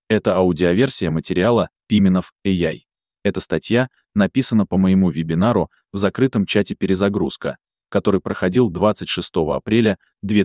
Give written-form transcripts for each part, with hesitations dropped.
Это аудиоверсия материала Пименов AI. Эта статья написана по моему вебинару в закрытом чате «Перезагрузка», который проходил 26 апреля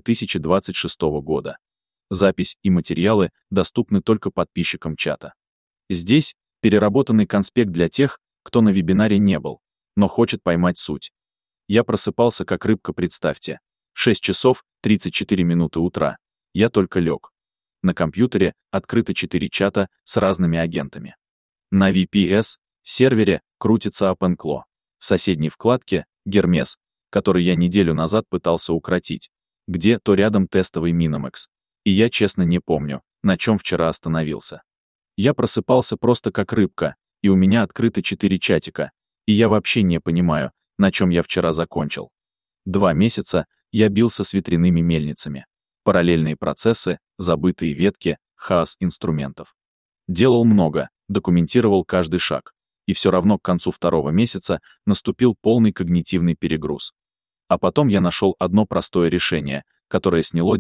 2026 года. Запись и материалы доступны только подписчикам чата. Здесь переработанный конспект для тех, кто на вебинаре не был, но хочет поймать суть. Я просыпался как рыбка, представьте. 6 часов 34 минуты утра. Я только лег. На компьютере открыто 4 чата с разными агентами. На VPS-сервере крутится OpenClaw. В соседней вкладке Hermes, который я неделю назад пытался укротить, где то рядом тестовый Minimax. И я честно не помню, на чем вчера остановился. Я просыпался просто как рыбка, и у меня открыто 4 чатика, и я вообще не понимаю, на чем я вчера закончил. 2 месяца я бился с ветряными мельницами. Параллельные процессы, забытые ветки, хаос инструментов. Делал много, документировал каждый шаг. И все равно к концу 2-го месяца наступил полный когнитивный перегруз. А потом я нашел одно простое решение, которое сняло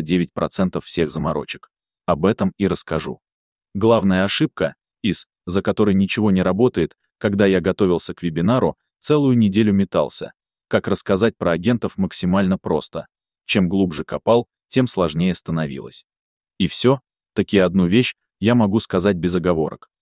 99% всех заморочек. Об этом и расскажу. Главная ошибка, за которой ничего не работает, когда я готовился к вебинару, целую неделю метался. Как рассказать про агентов максимально просто. Чем глубже копал, тем сложнее становилось. И таки одну вещь я могу сказать без оговорок.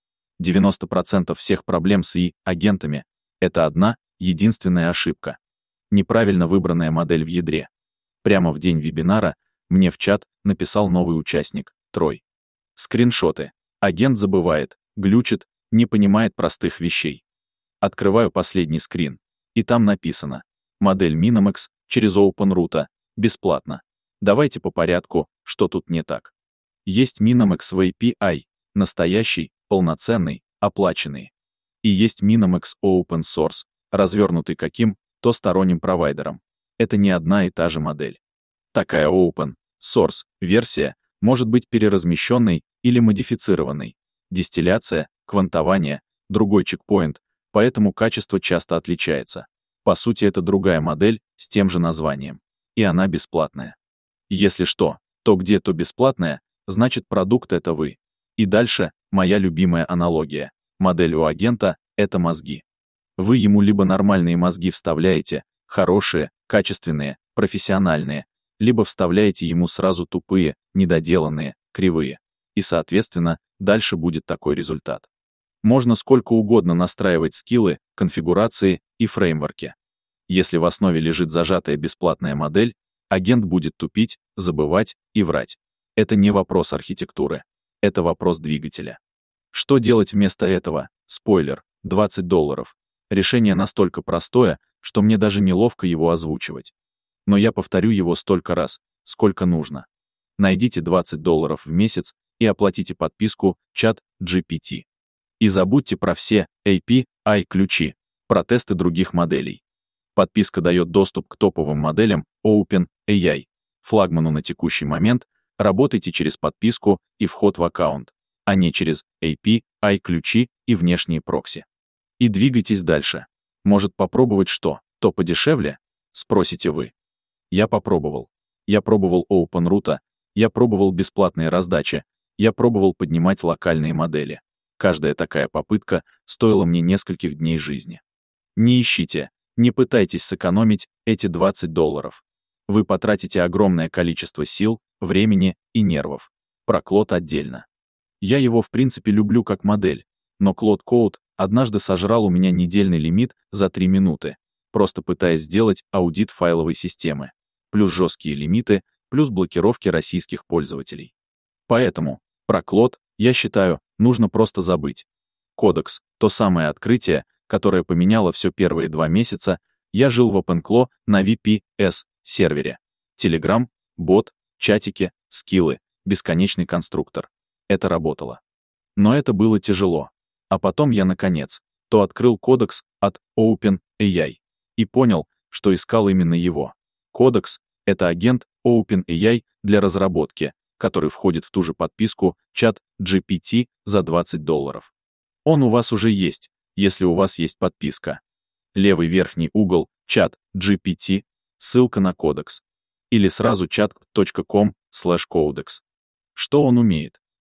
90% всех проблем с агентами — это одна, единственная ошибка. Неправильно выбранная модель в ядре. Прямо в день вебинара мне в чат написал новый участник, Трой. Скриншоты. Агент забывает, глючит, не понимает простых вещей. Открываю последний скрин, и там написано: модель Minimax через OpenRoot, бесплатно. Давайте по порядку, что тут не так. Есть Minimax в API, настоящий, полноценный, оплаченный. И есть Minimax Open Source, развернутый каким-то сторонним провайдером. Это не одна и та же модель. Такая Open Source версия может быть переразмещенной или модифицированной. Дистилляция, квантование, другой чекпоинт, поэтому качество часто отличается. По сути, это другая модель с тем же названием. И она бесплатная. Если что, то где-то бесплатное, значит продукт — это вы. И дальше моя любимая аналогия. Модель у агента — это мозги. Вы ему либо нормальные мозги вставляете, хорошие, качественные, профессиональные, либо вставляете ему сразу тупые, недоделанные, кривые. И, соответственно, дальше будет такой результат. Можно сколько угодно настраивать скиллы, конфигурации и фреймворки. Если в основе лежит зажатая бесплатная модель, агент будет тупить, забывать и врать. Это не вопрос архитектуры. Это вопрос двигателя. Что делать вместо этого? Спойлер, $20. Решение настолько простое, что мне даже неловко его озвучивать. Но я повторю его столько раз, сколько нужно. Найдите $20 в месяц и оплатите подписку ChatGPT. И забудьте про все API-ключи, про тесты других моделей. Подписка дает доступ к топовым моделям OpenAI. Флагману на текущий момент работайте через подписку и вход в аккаунт, а не через API-ключи и внешние прокси. И двигайтесь дальше. Может попробовать что-то подешевле? Спросите вы. Я попробовал. Я пробовал OpenRoot, я пробовал бесплатные раздачи, я пробовал поднимать локальные модели. Каждая такая попытка стоила мне нескольких дней жизни. Не ищите, не пытайтесь сэкономить эти $20. Вы потратите огромное количество сил, времени и нервов. Про Claude отдельно. Я его в принципе люблю как модель, но Claude Code однажды сожрал у меня недельный лимит за 3 минуты, просто пытаясь сделать аудит файловой системы, плюс жесткие лимиты, плюс блокировки российских пользователей. Поэтому про Claude, я считаю, нужно просто забыть. Codex — то самое открытие, которое поменяло все первые 2 месяца. Я жил в OpenClaw на VPS-сервере. Telegram, бот, чатики, скиллы, бесконечный конструктор. Это работало. Но это было тяжело. А потом я, наконец, открыл Codex от OpenAI и понял, что искал именно его. Codex — это агент OpenAI для разработки, который входит в ту же подписку ChatGPT за $20. Он у вас уже есть, если у вас есть подписка. Левый верхний угол ChatGPT, ссылка на Codex. Или сразу chat.com/codex. Что он умеет?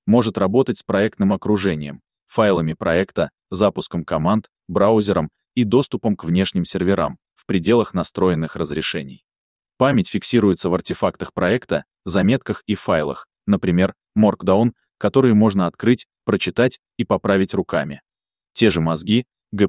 Может работать с проектным окружением, файлами проекта, запуском команд, браузером и доступом к внешним серверам в пределах настроенных разрешений. Память фиксируется в артефактах проекта, заметках и файлах, например, Markdown, которые можно открыть, прочитать и поправить руками. Те же мозги,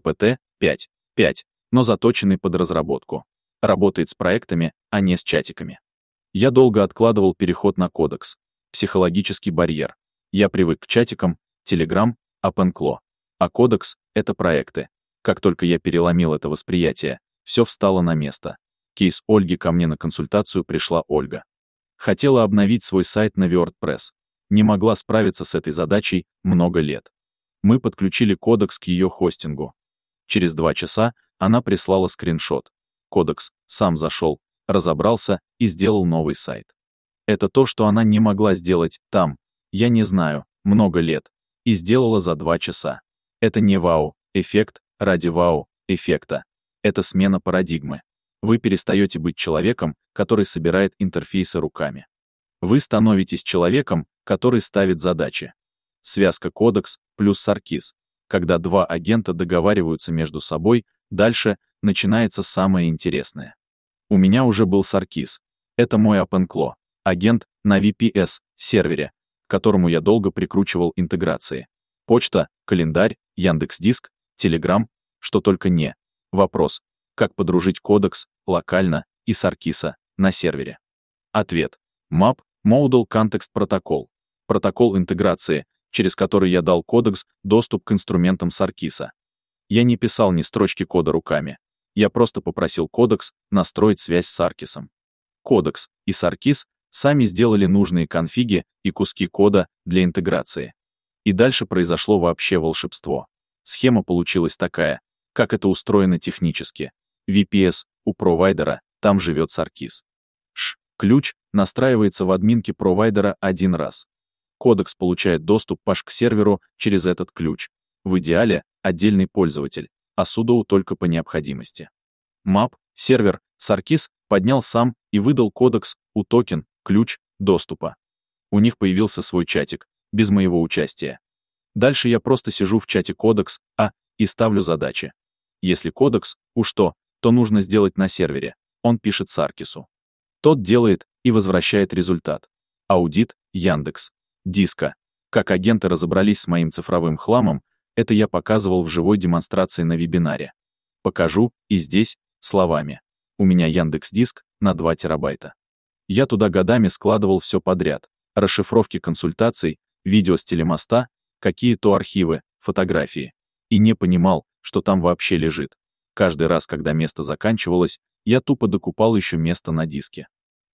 GPT-5.5, но заточенный под разработку. Работает с проектами, а не с чатиками. Я долго откладывал переход на кодекс. Психологический барьер. Я привык к чатикам, Telegram, OpenClaw. А кодекс — это проекты. Как только я переломил это восприятие, все встало на место. Кейс Ольги ко мне на консультацию пришла Ольга. Хотела обновить свой сайт на WordPress. Не могла справиться с этой задачей много лет. Мы подключили кодекс к ее хостингу. Через 2 часа она прислала скриншот. Кодекс сам зашел, разобрался и сделал новый сайт. Это то, что она не могла сделать там, я не знаю, много лет, и сделала за 2 часа. Это не вау-эффект ради вау-эффекта. Это смена парадигмы. Вы перестаете быть человеком, который собирает интерфейсы руками. Вы становитесь человеком, который ставит задачи. Связка кодекс плюс саркис. Когда 2 агента договариваются между собой, дальше начинается самое интересное. У меня уже был саркис. Это мой OpenClaw, агент на VPS-сервере, к которому я долго прикручивал интеграции. Почта, календарь, Яндекс.Диск, Telegram, что только не. Вопрос: как подружить кодекс локально и саркиса на сервере? Ответ: MAP, Modal Context Protocol. Протокол интеграции, через который я дал кодекс доступ к инструментам саркиса. Я не писал ни строчки кода руками. Я просто попросил кодекс настроить связь с саркисом. Кодекс и саркис сами сделали нужные конфиги и куски кода для интеграции. И дальше произошло вообще волшебство. Схема получилась такая, как это устроено технически. VPS у провайдера, там живет саркис. Ключ настраивается в админке провайдера 1 раз. Кодекс получает доступ к серверу через этот ключ. В идеале отдельный пользователь, а sudo только по необходимости. MAP, сервер, саркис поднял сам и выдал кодекс у токен, ключ доступа. У них появился свой чатик, без моего участия. Дальше я просто сижу в чате кодекс, и ставлю задачи. Если кодекс то нужно сделать на сервере, он пишет саркису. Тот делает и возвращает результат. Аудит, Яндекс. Диска. Как агенты разобрались с моим цифровым хламом, это я показывал в живой демонстрации на вебинаре. Покажу и здесь, словами. У меня Яндекс.Диск на 2 терабайта. Я туда годами складывал все подряд. Расшифровки консультаций, видео с телемоста, какие-то архивы, фотографии. И не понимал, что там вообще лежит. Каждый раз, когда место заканчивалось, я тупо докупал еще место на диске.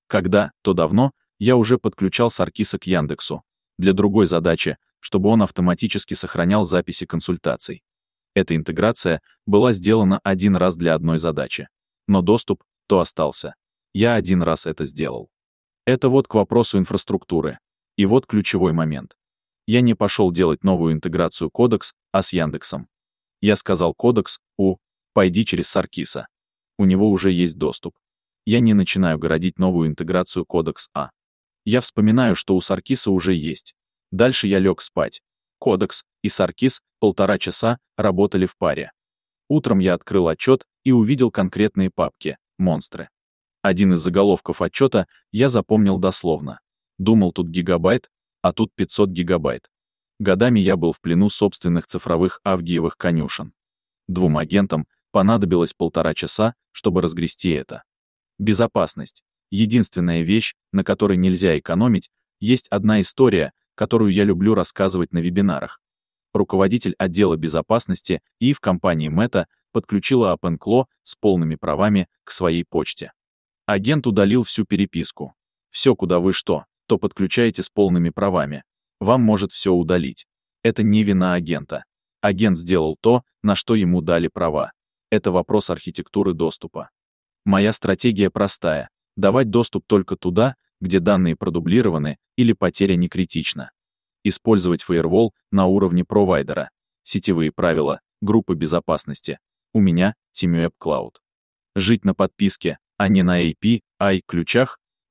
То давно, я уже подключал саркиса к Яндексу. Для другой задачи, чтобы он автоматически сохранял записи консультаций. Эта интеграция была сделана 1 раз для одной задачи. Но доступ остался. Я 1 раз это сделал. Это вот к вопросу инфраструктуры. И вот ключевой момент. Я не пошел делать новую интеграцию кодекс, с Яндексом. Я сказал кодекс, пойди через саркиса. У него уже есть доступ. Я не начинаю городить новую интеграцию кодекс, Я вспоминаю, что у саркиса уже есть. Дальше я лег спать. Кодекс и саркис 1,5 часа работали в паре. Утром я открыл отчет и увидел конкретные папки, монстры. Один из заголовков отчета я запомнил дословно. Думал, тут гигабайт, а тут 500 гигабайт. Годами я был в плену собственных цифровых авгиевых конюшен. 2 агентам понадобилось 1,5 часа, чтобы разгрести это. Безопасность. Единственная вещь, на которой нельзя экономить, есть одна история, которую я люблю рассказывать на вебинарах. Руководитель отдела безопасности и в компании Meta подключила OpenClaw с полными правами к своей почте. Агент удалил всю переписку. Все, куда вы то подключаете с полными правами. Вам может все удалить. Это не вина агента. Агент сделал то, на что ему дали права. Это вопрос архитектуры доступа. Моя стратегия простая. Давать доступ только туда, где данные продублированы или потеря не критична. Использовать фаервол на уровне провайдера. Сетевые правила, группы безопасности. У меня TeamWeb Cloud. Жить на подписке, а не на API-ключах.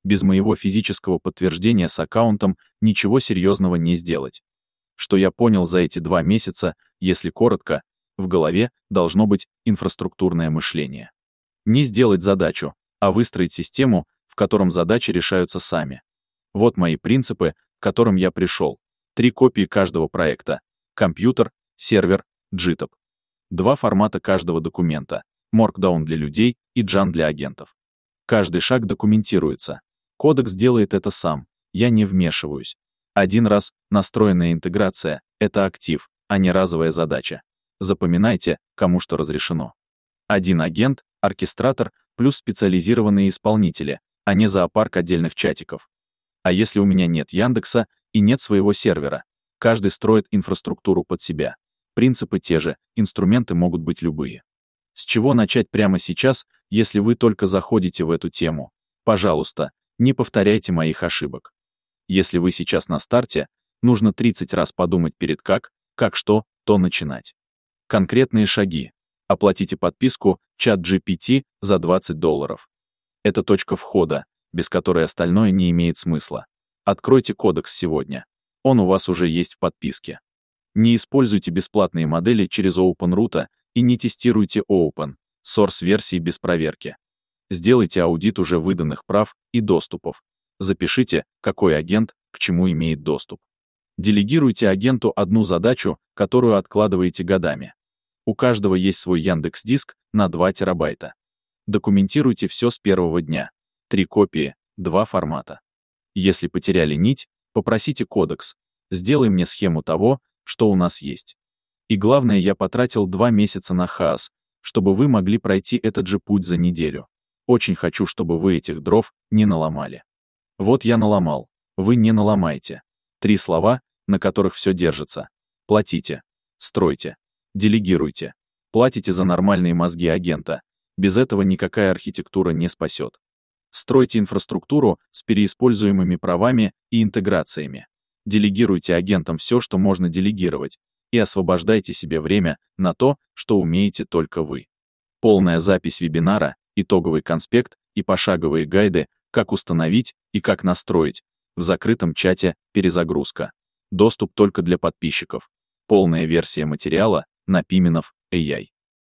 Без моего физического подтверждения с аккаунтом ничего серьезного не сделать. Что я понял за эти 2 месяца, если коротко, в голове должно быть инфраструктурное мышление. Не сделать задачу, а выстроить систему, в котором задачи решаются сами. Вот мои принципы, к которым я пришел. 3 копии каждого проекта. Компьютер, сервер, GitHub. 2 формата каждого документа. Markdown для людей и Djan для агентов. Каждый шаг документируется. Кодекс делает это сам. Я не вмешиваюсь. Один раз настроенная интеграция — это актив, а не разовая задача. Запоминайте, кому что разрешено. Один агент, оркестратор, плюс специализированные исполнители, а не зоопарк отдельных чатиков. А если у меня нет Яндекса и нет своего сервера? Каждый строит инфраструктуру под себя. Принципы те же, инструменты могут быть любые. С чего начать прямо сейчас, если вы только заходите в эту тему? Пожалуйста, не повторяйте моих ошибок. Если вы сейчас на старте, нужно 30 раз подумать перед как что, то начинать. Конкретные шаги. Оплатите подписку ChatGPT за $20. Это точка входа, без которой остальное не имеет смысла. Откройте кодекс сегодня. Он у вас уже есть в подписке. Не используйте бесплатные модели через OpenRoot и не тестируйте Open Source версии без проверки. Сделайте аудит уже выданных прав и доступов. Запишите, какой агент к чему имеет доступ. Делегируйте агенту одну задачу, которую откладываете годами. У каждого есть свой Яндекс.Диск на 2 терабайта. Документируйте все с первого дня. 3 копии, 2 формата. Если потеряли нить, попросите кодекс. Сделай мне схему того, что у нас есть. И главное, я потратил 2 месяца на хаос, чтобы вы могли пройти этот же путь за неделю. Очень хочу, чтобы вы этих дров не наломали. Вот я наломал. Вы не наломайте. 3 слова, на которых все держится. Платите. Стройте. Делегируйте. Платите за нормальные мозги агента. Без этого никакая архитектура не спасет. Стройте инфраструктуру с переиспользуемыми правами и интеграциями. Делегируйте агентам все, что можно делегировать, и освобождайте себе время на то, что умеете только вы. Полная запись вебинара, итоговый конспект и пошаговые гайды, как установить и как настроить, в закрытом чате «Перезагрузка». Доступ только для подписчиков. Полная версия материала на Pimenov AI.